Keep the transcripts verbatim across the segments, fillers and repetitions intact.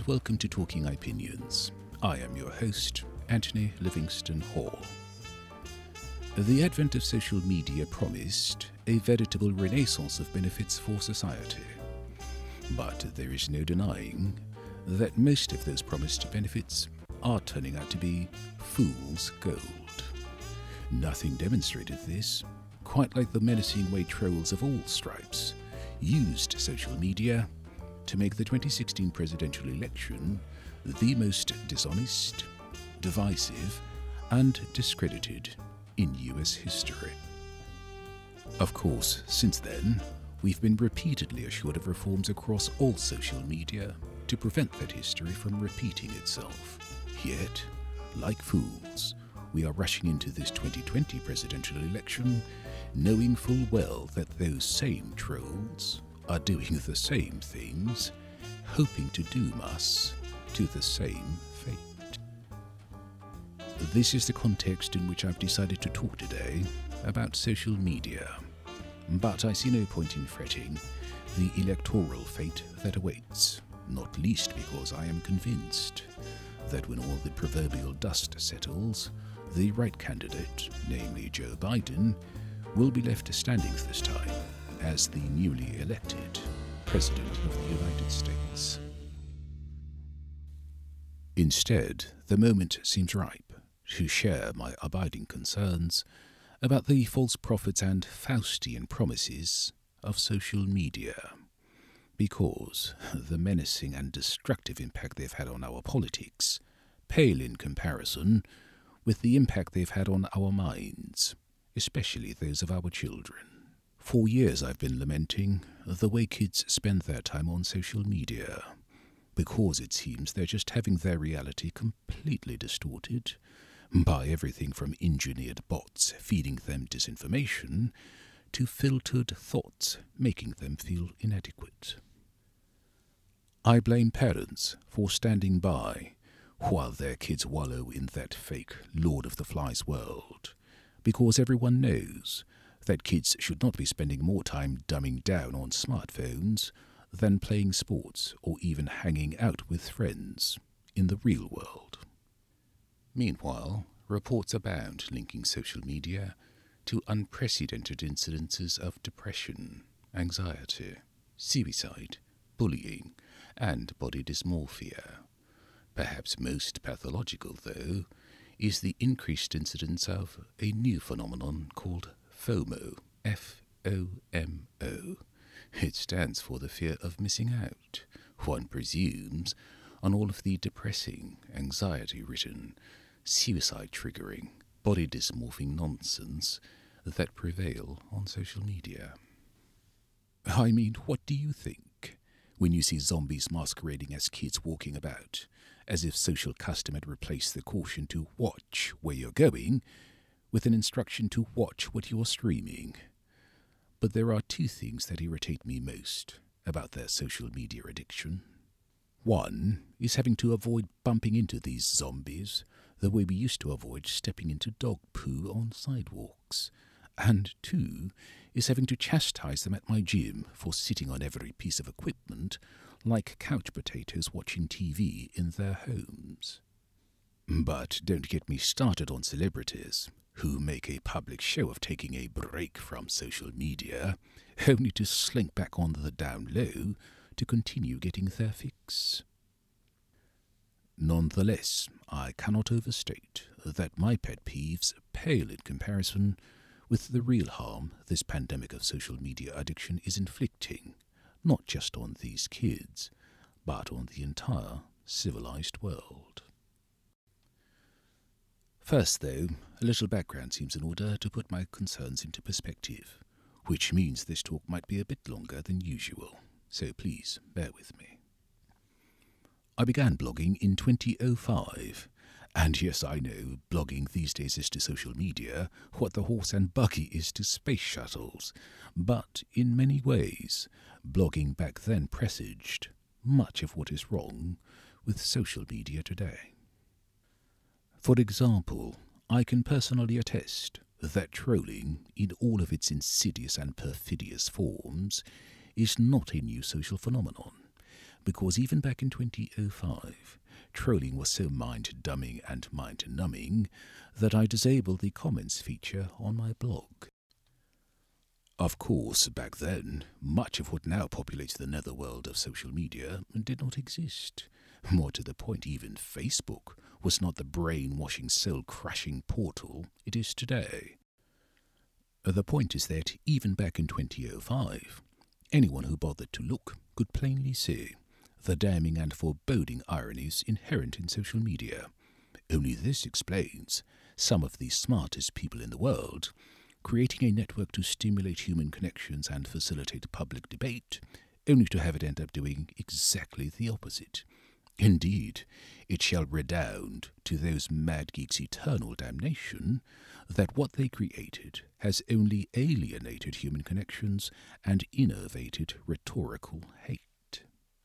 welcome to Talking Opinions. I am your host, Anthony Livingston Hall. The advent of social media promised a veritable renaissance of benefits for society. But there is no denying that most of those promised benefits are turning out to be fool's gold. Nothing demonstrated this, quite like the menacing way trolls of all stripes used social media to make the twenty sixteen presidential election the most dishonest, divisive, and discredited in U S history. Of course, since then, we've been repeatedly assured of reforms across all social media to prevent that history from repeating itself. Yet, like fools, we are rushing into this twenty twenty presidential election knowing full well that those same trolls are doing the same things, hoping to doom us to the same fate. This is the context in which I've decided to talk today about social media. But I see no point in fretting the electoral fate that awaits, not least because I am convinced that when all the proverbial dust settles, the right candidate, namely Joe Biden, will be left standing this time as the newly elected President of the United States. Instead, the moment seems ripe to share my abiding concerns about the false prophets and Faustian promises of social media, because the menacing and destructive impact they've had on our politics pale in comparison with the impact they've had on our minds, especially those of our children. For years I've been lamenting the way kids spend their time on social media, because it seems they're just having their reality completely distorted by everything from engineered bots feeding them disinformation to filtered thoughts making them feel inadequate. I blame parents for standing by while their kids wallow in that fake Lord of the Flies world, because everyone knows that kids should not be spending more time dumbing down on smartphones than playing sports or even hanging out with friends in the real world. Meanwhile, reports abound linking social media to unprecedented incidences of depression, anxiety, suicide, bullying, and body dysmorphia. Perhaps most pathological, though, is the increased incidence of a new phenomenon called FOMO, F O M O. It stands for the fear of missing out, one presumes, on all of the depressing, anxiety-ridden, suicide-triggering, body dysmorphing nonsense that prevail on social media. I mean, what do you think when you see zombies masquerading as kids walking about, as if social custom had replaced the caution to watch where you're going with an instruction to watch what you're streaming? But there are two things that irritate me most about their social media addiction. One is having to avoid bumping into these zombies the way we used to avoid stepping into dog poo on sidewalks. And two is having to chastise them at my gym for sitting on every piece of equipment like couch potatoes watching T V in their homes. But don't get me started on celebrities who make a public show of taking a break from social media, only to slink back on the down low to continue getting their fix. Nonetheless, I cannot overstate that my pet peeves pale in comparison with the real harm this pandemic of social media addiction is inflicting, not just on these kids, but on the entire civilized world. First, though, a little background seems in order to put my concerns into perspective, which means this talk might be a bit longer than usual, so please bear with me. I began blogging in twenty oh five, and yes, I know, blogging these days is to social media what the horse and buggy is to space shuttles, but in many ways, blogging back then presaged much of what is wrong with social media today. For example, I can personally attest that trolling, in all of its insidious and perfidious forms, is not a new social phenomenon, because even back in twenty oh five, trolling was so mind-dumbing and mind-numbing that I disabled the comments feature on my blog. Of course, back then, much of what now populates the netherworld of social media did not exist. More to the point, even Facebook was not the brainwashing, soul-crushing portal it is today. The point is that, even back in twenty oh five, anyone who bothered to look could plainly see the damning and foreboding ironies inherent in social media. Only this explains some of the smartest people in the world creating a network to stimulate human connections and facilitate public debate, only to have it end up doing exactly the opposite. Indeed, it shall redound to those mad geeks' eternal damnation that what they created has only alienated human connections and innovated rhetorical hate.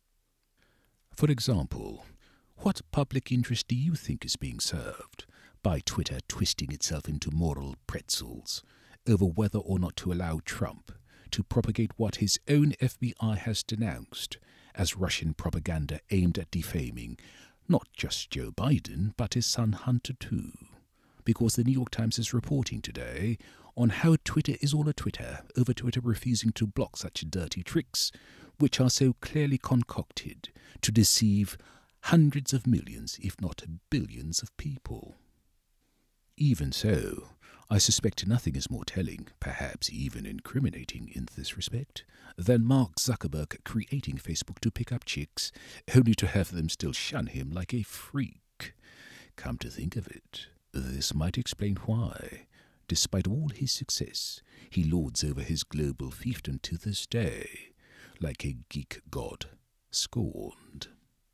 For example, what public interest do you think is being served by Twitter twisting itself into moral pretzels over whether or not to allow Trump to propagate what his own F B I has denounced as Russian propaganda aimed at defaming not just Joe Biden, but his son Hunter too? Because the New York Times is reporting today on how Twitter is all a Twitter over Twitter refusing to block such dirty tricks, which are so clearly concocted to deceive hundreds of millions, if not billions of people. Even so, I suspect nothing is more telling, perhaps even incriminating in this respect, than Mark Zuckerberg creating Facebook to pick up chicks, only to have them still shun him like a freak. Come to think of it, this might explain why, despite all his success, he lords over his global fiefdom to this day, like a geek god scorned.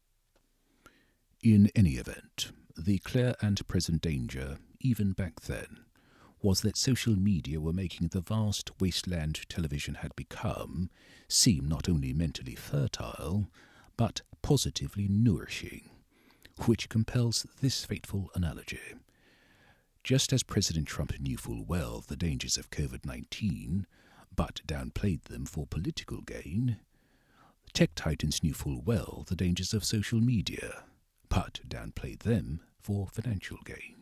In any event, the clear and present danger, even back then, was that social media were making the vast wasteland television had become seem not only mentally fertile, but positively nourishing, which compels this fateful analogy. Just as President Trump knew full well the dangers of COVID nineteen, but downplayed them for political gain, tech titans knew full well the dangers of social media, but downplayed them for financial gain.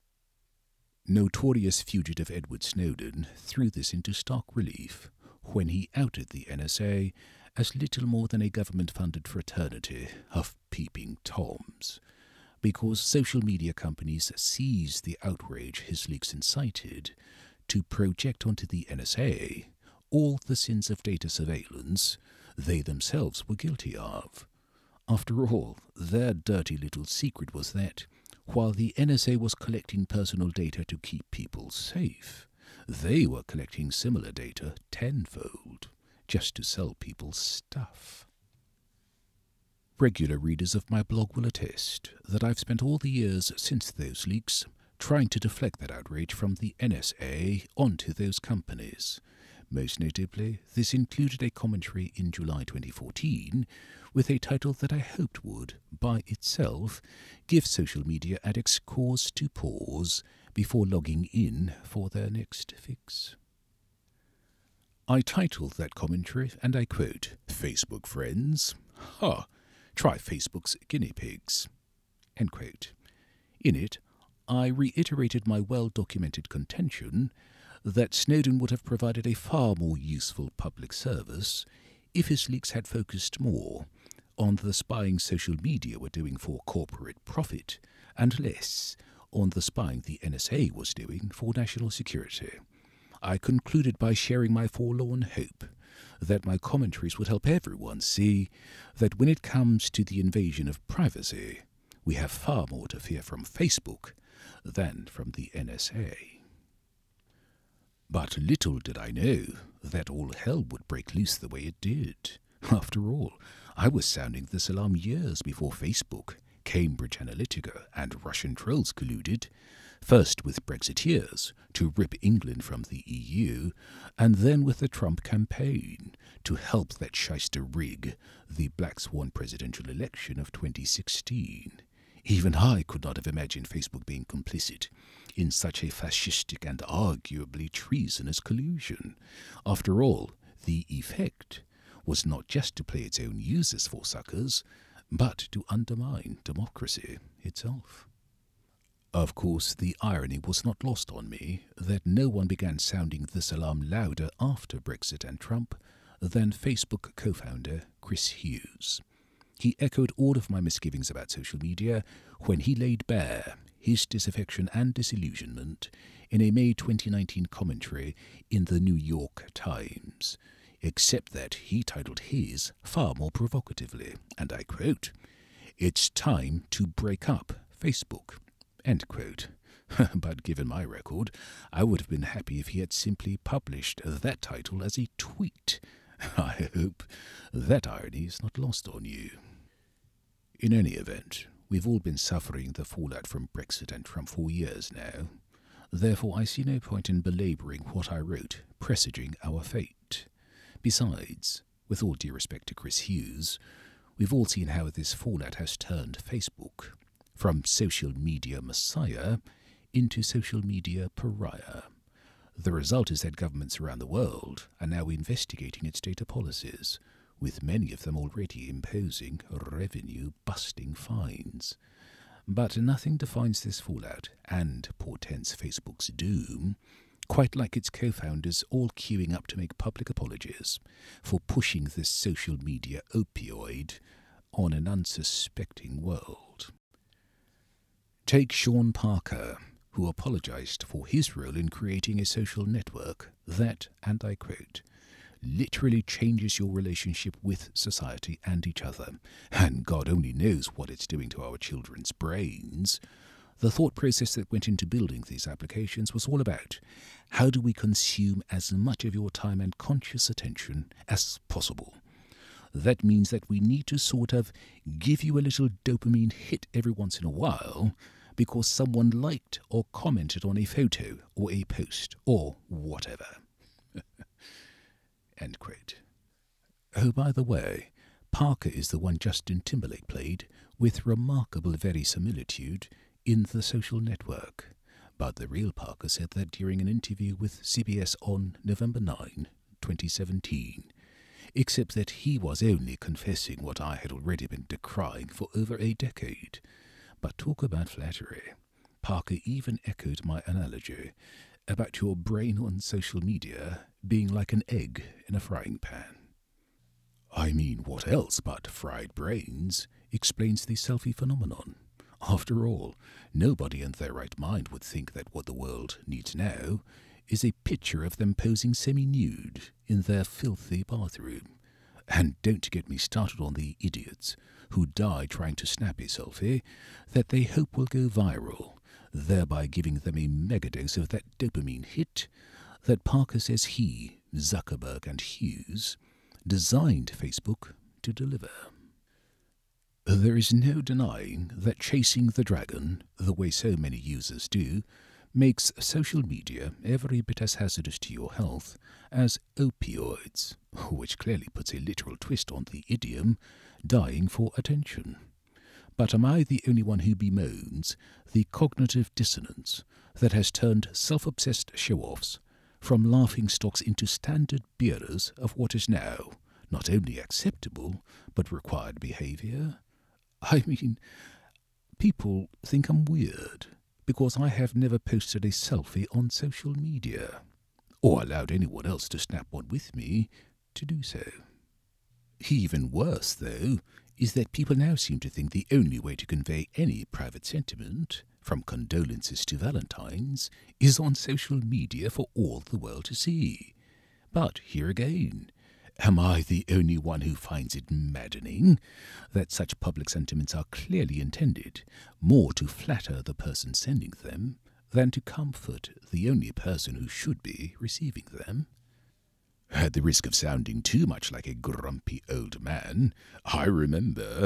Notorious fugitive Edward Snowden threw this into stark relief when he outed the N S A as little more than a government-funded fraternity of peeping Toms, because social media companies seized the outrage his leaks incited to project onto the N S A all the sins of data surveillance they themselves were guilty of. After all, their dirty little secret was that, while the N S A was collecting personal data to keep people safe, they were collecting similar data tenfold, just to sell people stuff. Regular readers of my blog will attest that I've spent all the years since those leaks trying to deflect that outrage from the N S A onto those companies. Most notably, this included a commentary in July twenty fourteen with a title that I hoped would, by itself, give social media addicts cause to pause before logging in for their next fix. I titled that commentary, and I quote, "Facebook friends, ha, try Facebook's guinea pigs," end quote. In it, I reiterated my well-documented contention that Snowden would have provided a far more useful public service if his leaks had focused more on the spying social media were doing for corporate profit and less on the spying the N S A was doing for national security. I concluded by sharing my forlorn hope that my commentaries would help everyone see that when it comes to the invasion of privacy, we have far more to fear from Facebook than from the N S A. But little did I know that all hell would break loose the way it did. After all, I was sounding this alarm years before Facebook, Cambridge Analytica, and Russian trolls colluded, first with Brexiteers to rip England from the E U, and then with the Trump campaign to help that shyster rig the Black Swan presidential election of twenty sixteen. Even I could not have imagined Facebook being complicit in such a fascistic and arguably treasonous collusion. After all, the effect was not just to play its own users for suckers, but to undermine democracy itself. Of course, the irony was not lost on me that no one began sounding this alarm louder after Brexit and Trump than Facebook co-founder Chris Hughes. He echoed all of my misgivings about social media when he laid bare his disaffection and disillusionment in a May twenty nineteen commentary in the New York Times, except that he titled his far more provocatively, and I quote, "It's time to break up Facebook," end quote. But given my record, I would have been happy if he had simply published that title as a tweet. I hope that irony is not lost on you. In any event, we've all been suffering the fallout from Brexit and Trump for years now. Therefore, I see no point in belabouring what I wrote, presaging our fate. Besides, with all due respect to Chris Hughes, we've all seen how this fallout has turned Facebook from social media messiah into social media pariah. The result is that governments around the world are now investigating its data policies, with many of them already imposing revenue-busting fines. But nothing defines this fallout and portends Facebook's doom quite like its co-founders all queuing up to make public apologies for pushing this social media opioid on an unsuspecting world. Take Sean Parker, who apologized for his role in creating a social network that, and I quote, literally changes your relationship with society and each other, and God only knows what it's doing to our children's brains. The thought process that went into building these applications was all about how do we consume as much of your time and conscious attention as possible. That means that we need to sort of give you a little dopamine hit every once in a while because someone liked or commented on a photo or a post or whatever. End quote. Oh, by the way, Parker is the one Justin Timberlake played with remarkable verisimilitude in The Social Network. But the real Parker said that during an interview with C B S on November ninth, twenty seventeen, except that he was only confessing what I had already been decrying for over a decade. But talk about flattery. Parker even echoed my analogy about your brain on social media being like an egg in a frying pan. I mean, what else but fried brains explains the selfie phenomenon? After all, nobody in their right mind would think that what the world needs now is a picture of them posing semi-nude in their filthy bathroom. And don't get me started on the idiots who die trying to snap a selfie that they hope will go viral, thereby giving them a megadose of that dopamine hit that Parker says he, Zuckerberg and Hughes, designed Facebook to deliver. There is no denying that chasing the dragon, the way so many users do, makes social media every bit as hazardous to your health as opioids, which clearly puts a literal twist on the idiom, dying for attention. But am I the only one who bemoans the cognitive dissonance that has turned self-obsessed show-offs from laughingstocks into standard bearers of what is now not only acceptable, but required behavior? I mean, people think I'm weird because I have never posted a selfie on social media, or allowed anyone else to snap one with me to do so. Even worse, though, is that people now seem to think the only way to convey any private sentiment, from condolences to Valentine's, is on social media for all the world to see. But here again, am I the only one who finds it maddening that such public sentiments are clearly intended more to flatter the person sending them than to comfort the only person who should be receiving them? At the risk of sounding too much like a grumpy old man, I remember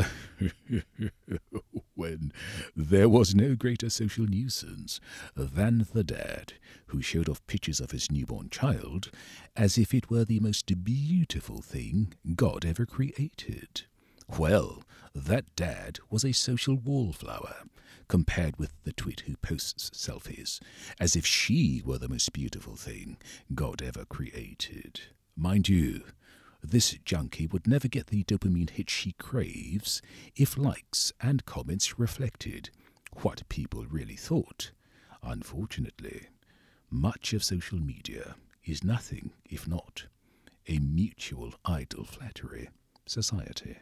when there was no greater social nuisance than the dad who showed off pictures of his newborn child as if it were the most beautiful thing God ever created. Well, that dad was a social wallflower, compared with the twit who posts selfies, as if she were the most beautiful thing God ever created. Mind you, This junkie would never get the dopamine hit she craves if likes and comments reflected what people really thought. Unfortunately, much of social media is nothing if not a mutual idle flattery society.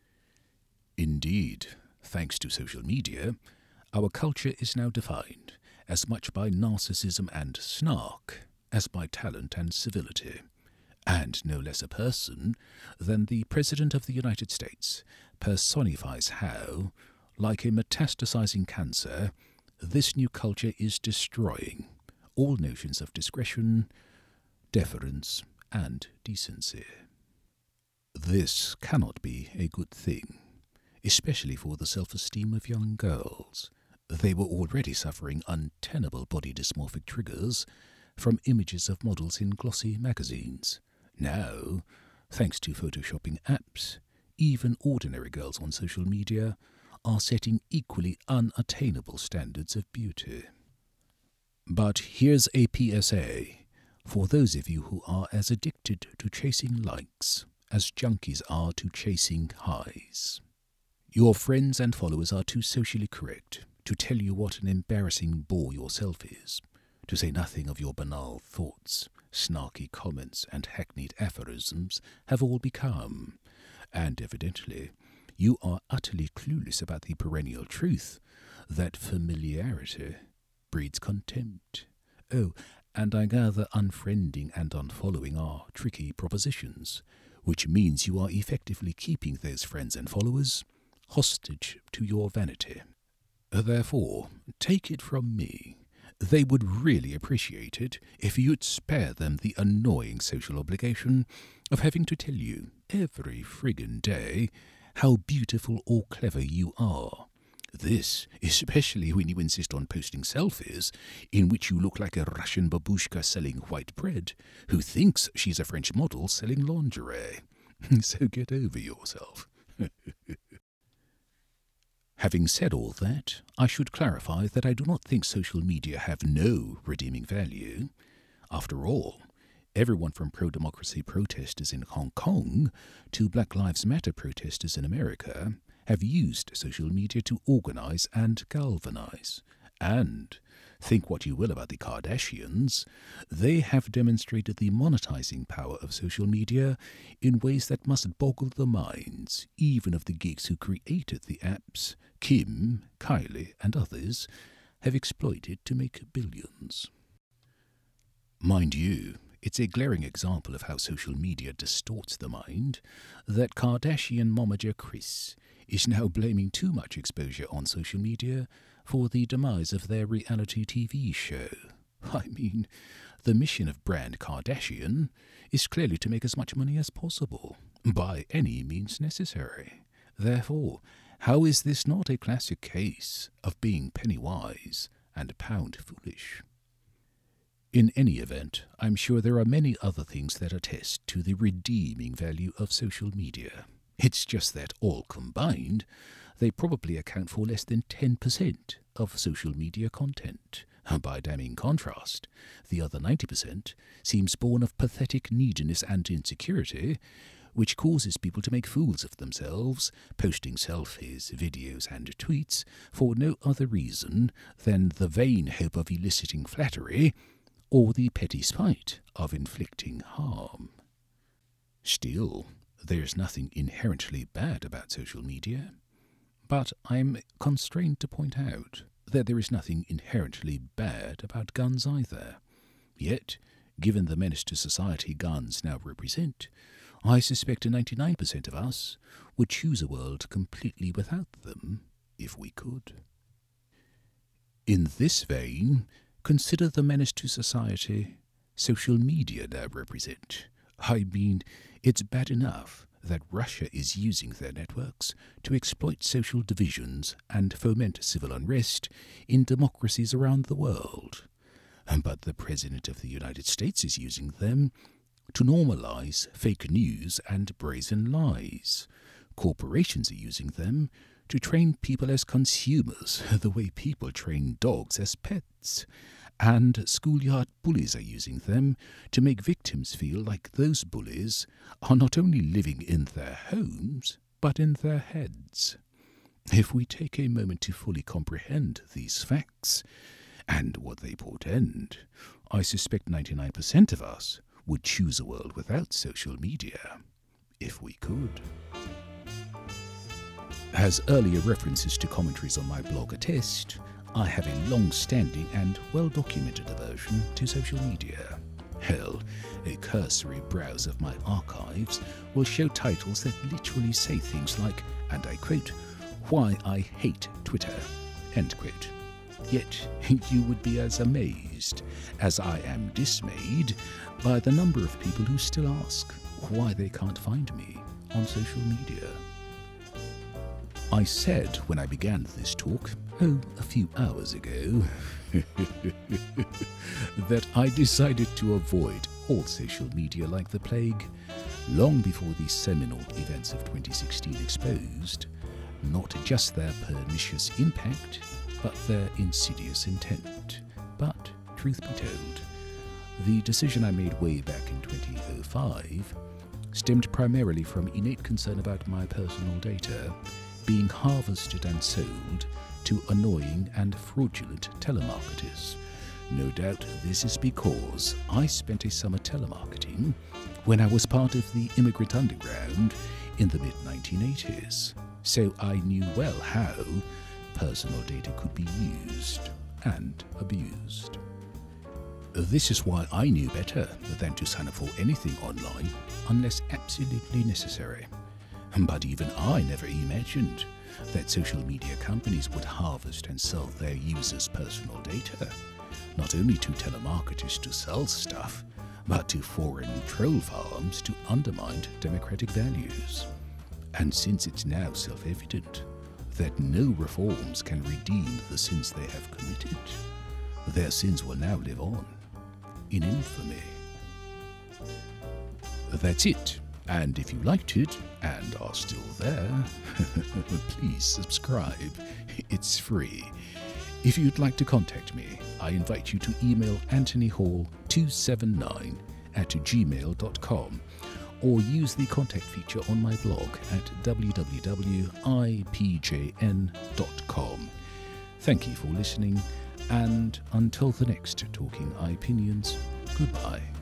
Indeed, thanks to social media, our culture is now defined as much by narcissism and snark as by talent and civility, and no less a person than the President of the United States personifies how, like a metastasizing cancer, this new culture is destroying all notions of discretion, deference, and decency. This cannot be a good thing, especially for the self-esteem of young girls. They were already suffering untenable body dysmorphic triggers from images of models in glossy magazines. Now, thanks to photoshopping apps, even ordinary girls on social media are setting equally unattainable standards of beauty. But here's a P S A for those of you who are as addicted to chasing likes as junkies are to chasing highs. Your friends and followers are too socially correct to tell you what an embarrassing bore yourself is, to say nothing of your banal thoughts, snarky comments, and hackneyed aphorisms have all become, and evidently you are utterly clueless about the perennial truth that familiarity breeds contempt. Oh, and I gather unfriending and unfollowing are tricky propositions, which means you are effectively keeping those friends and followers hostage to your vanity. Therefore, take it from me, they would really appreciate it if you'd spare them the annoying social obligation of having to tell you every friggin' day how beautiful or clever you are. This, especially when you insist on posting selfies in which you look like a Russian babushka selling white bread who thinks she's a French model selling lingerie. So get over yourself. Having said all that, I should clarify that I do not think social media have no redeeming value. After all, everyone from pro-democracy protesters in Hong Kong to Black Lives Matter protesters in America have used social media to organize and galvanize. And, think what you will about the Kardashians, they have demonstrated the monetizing power of social media in ways that must boggle the minds even of the geeks who created the apps Kim, Kylie, and others have exploited to make billions. Mind you, it's a glaring example of how social media distorts the mind that Kardashian momager Kris is now blaming too much exposure on social media for the demise of their reality T V show. I mean, the mission of brand Kardashian is clearly to make as much money as possible, by any means necessary. Therefore, how is this not a classic case of being penny wise and pound foolish? In any event, I'm sure there are many other things that attest to the redeeming value of social media. It's just that, all combined, they probably account for less than ten percent of social media content. By damning contrast, the other ninety percent seems born of pathetic neediness and insecurity, which causes people to make fools of themselves, posting selfies, videos, and tweets for no other reason than the vain hope of eliciting flattery or the petty spite of inflicting harm. Still, there's nothing inherently bad about social media, but I'm constrained to point out that there is nothing inherently bad about guns either. Yet, given the menace to society guns now represent, I suspect ninety-nine percent of us would choose a world completely without them if we could. In this vein, consider the menace to society social media now represent. I mean, it's bad enough that Russia is using their networks to exploit social divisions and foment civil unrest in democracies around the world. But the President of the United States is using them to normalize fake news and brazen lies. Corporations are using them to train people as consumers the way people train dogs as pets. and schoolyard bullies are using them to make victims feel like those bullies are not only living in their homes, but in their heads. If we take a moment to fully comprehend these facts and what they portend, I suspect ninety-nine percent of us would choose a world without social media, if we could. As earlier references to commentaries on my blog attest, I have a long-standing and well-documented aversion to social media. Hell, a cursory browse of my archives will show titles that literally say things like, and I quote, "Why I hate Twitter," end quote. Yet you would be as amazed as I am dismayed by the number of people who still ask why they can't find me on social media. I said when I began this talk, oh, a few hours ago, that I decided to avoid all social media like the plague, long before the seminal events of twenty sixteen exposed not just their pernicious impact, but their insidious intent. But, truth be told, the decision I made way back in twenty oh five stemmed primarily from innate concern about my personal data being harvested and sold to annoying and fraudulent telemarketers. No doubt this is because I spent a summer telemarketing when I was part of the immigrant underground in the mid nineteen eighties, so I knew well how personal data could be used and abused. This is why I knew better than to sign up for anything online unless absolutely necessary. But even I never imagined that social media companies would harvest and sell their users' personal data, not only to telemarketers to sell stuff, but to foreign troll farms to undermine democratic values. And since it's now self-evident that no reforms can redeem the sins they have committed, their sins will now live on in infamy. That's it. And if you liked it and are still there, please subscribe. It's free. If you'd like to contact me, I invite you to email anthony hall two seven nine at gmail dot com or use the contact feature on my blog at w w w dot i p j n dot com. Thank you for listening, and until the next Talking Opinions, goodbye.